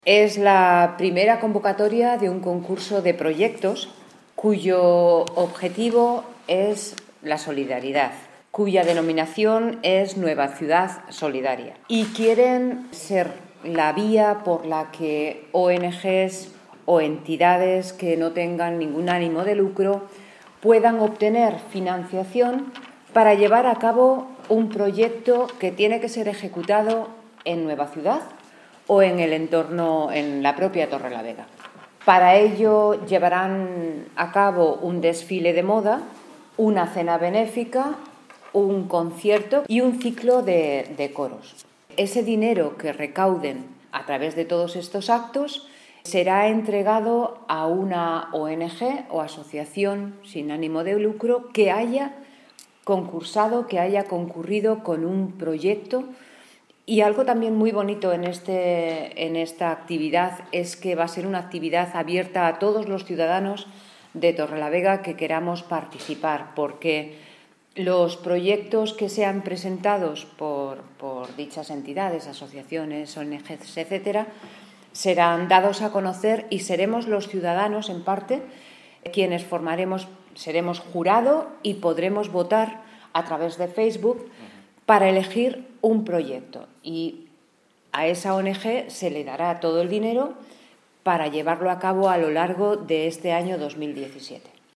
Es la primera convocatoria de un concurso de proyectos cuyo objetivo es la solidaridad, cuya denominación es Nueva Ciudad Solidaria. Y quieren ser la vía por la que ONGs o entidades que no tengan ningún ánimo de lucro puedan obtener financiación para llevar a cabo un proyecto que tiene que ser ejecutado en Nueva Ciudad o en el entorno, en la propia Torrelavega. Para ello llevarán a cabo un desfile de moda, una cena benéfica, un concierto y un ciclo de coros. Ese dinero que recauden a través de todos estos actos será entregado a una ONG o asociación sin ánimo de lucro que haya concursado, que haya concurrido con un proyecto. Y algo también muy bonito en esta actividad es que va a ser una actividad abierta a todos los ciudadanos de Torrelavega que queramos participar, porque los proyectos que sean presentados por dichas entidades, asociaciones, ONGs, etcétera, serán dados a conocer y seremos los ciudadanos, en parte, quienes seremos jurado y podremos votar a través de Facebook para elegir un proyecto, y a esa ONG se le dará todo el dinero para llevarlo a cabo a lo largo de este año 2017.